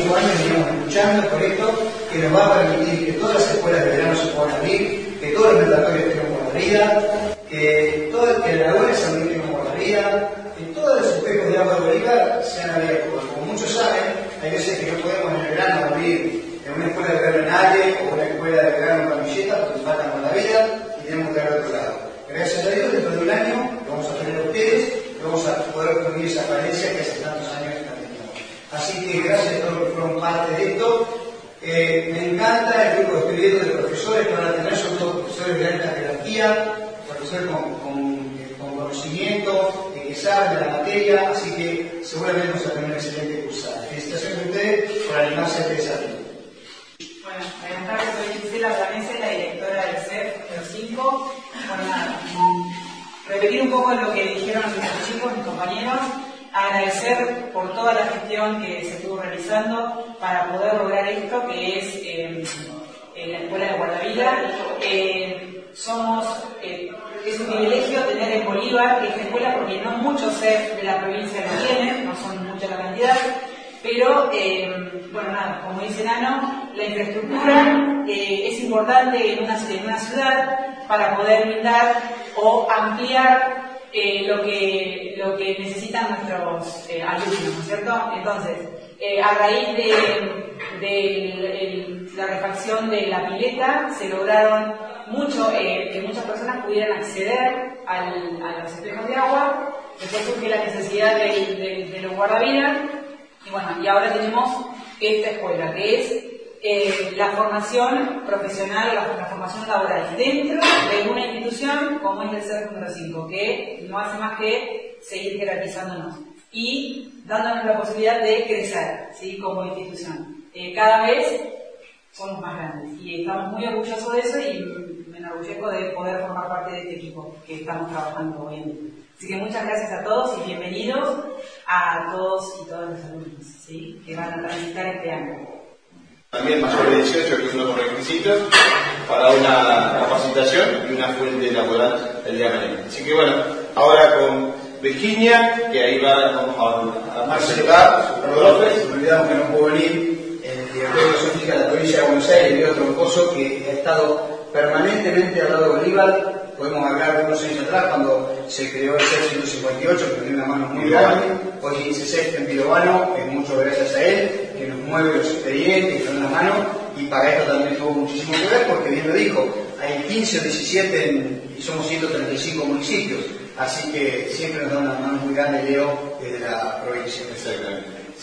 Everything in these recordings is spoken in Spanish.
5 años venimos luchando por esto, que nos va a permitir que todas las escuelas de verano se puedan abrir, que todos los mandatorios tengan guardería, que las lagunas también tengan guardería, que todos los espejos de agua de Bolívar sean abiertos. Como muchos saben, hay veces que no podemos en el verano abrir en una escuela de verano en Ale o una escuela de verano en Camilleta porque faltan con la vida y tenemos que ir al otro lado. Gracias a Dios, dentro de un año lo vamos a tener a ustedes y vamos a poder cubrir esa falencia que hace tantos años que tenemos. Así que gracias a todos los que fueron parte de esto. Me encanta el grupo de estudiantes de profesores que van a tener, son todos profesores de alta jerarquía, profesores con conocimiento, que saben de la materia, así que seguramente vamos a tener una excelente cursada. Felicitaciones a ustedes por animarse a este desafío. Bueno, buenas tardes, soy Gisela Danese, la directora del CEF 05. Bueno, nada, repetir un poco lo que dijeron los chicos, mis compañeros, agradecer por toda la gestión que se estuvo realizando para poder lograr esto, que es la Escuela de Guardavida. Es un privilegio tener en Bolívar esta escuela porque no muchos CEF de la provincia lo tienen, no son mucha la cantidad. Pero, bueno, nada, como dice Nano, la infraestructura es importante en una ciudad para poder brindar o ampliar lo que necesitan nuestros alumnos, ¿no es cierto? Entonces, a raíz de la refacción de la pileta, se lograron que muchas personas pudieran acceder a los espejos de agua. Después surge la necesidad de los guardavidas. Y bueno, y ahora tenemos esta escuela, que es la formación profesional, la formación laboral dentro de una institución como es el CEF 05, que no hace más que seguir jerarquizándonos y dándonos la posibilidad de crecer, ¿sí? Como institución. Cada vez somos más grandes y estamos muy orgullosos de eso y me enorgullezco de poder formar parte de este equipo que estamos trabajando hoy en día. Así que muchas gracias a todos y bienvenidos a todos y todas los alumnos, ¿sí? Que van a transitar este año. También mayor de 18, que es uno de los requisitos para una capacitación y una fuente laboral el día de mañana. Así que bueno, ahora con Virginia, que ahí vamos a presentar los profes. Olvidamos que no pudo venir el director de Educación Física de la provincia de Buenos Aires, Diego Troncoso, que ha estado permanentemente al lado de Bolívar. Podemos hablar de unos años atrás, cuando se creó el CEF 158, que tiene una mano muy grande. Hoy dice CEF en Pirovano, es mucho gracias a él, que nos mueve los expedientes, que nos da una mano, y para esto también tuvo muchísimo que ver, porque bien lo dijo, hay 15 o 17 y somos 135 municipios, así que siempre nos da una mano muy grande, Leo, desde la provincia. Exactamente.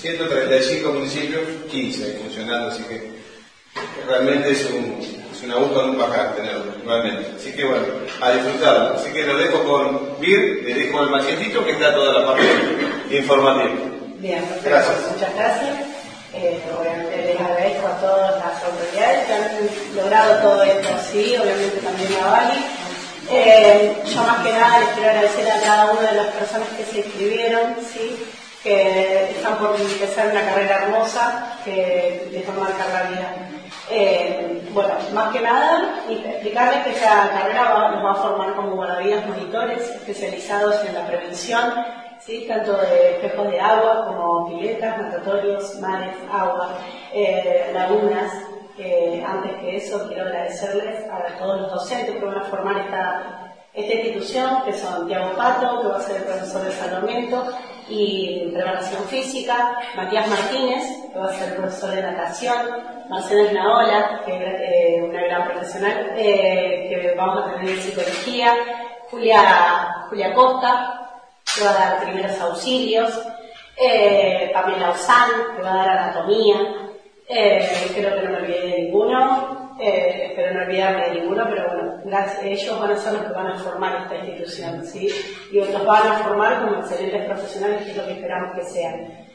135 municipios, 15 funcionando, así que realmente es un gusto no bajar tenerlo, realmente. Así que bueno, a disfrutarlo. Así que lo dejo con Vir, le dejo al macientito que está toda la parte informativa. Bien, perfecto. Gracias. Muchas gracias. Obviamente les agradezco a todas las autoridades que han logrado todo esto, sí, obviamente también a Bali. Yo más que nada les quiero agradecer a cada una de las personas que se inscribieron, sí, que están por empezar una carrera hermosa que les va a marcar la vida. Bueno, más que nada, explicarles que esta carrera nos va a formar como guardavidas monitores especializados en la prevención, ¿sí? Tanto de espejos de agua como piletas, natatorios, mares, agua, lagunas. Antes que eso, quiero agradecerles a todos los docentes que van a formar esta institución, que son Tiago Pato, que va a ser el profesor de Salomento, y preparación física, Matías Martínez, que va a ser el profesor de natación, Marcela Naola, que es una gran profesional, que vamos a tener en psicología, Julia Costa, que va a dar primeros auxilios, Pamela Ozán, que va a dar anatomía, creo que no me olvidé de ninguno. Espero no olvidarme de ninguno, pero bueno, ellos van a ser los que van a formar esta institución, ¿sí? Y los van a formar como excelentes profesionales, que es lo que esperamos que sean.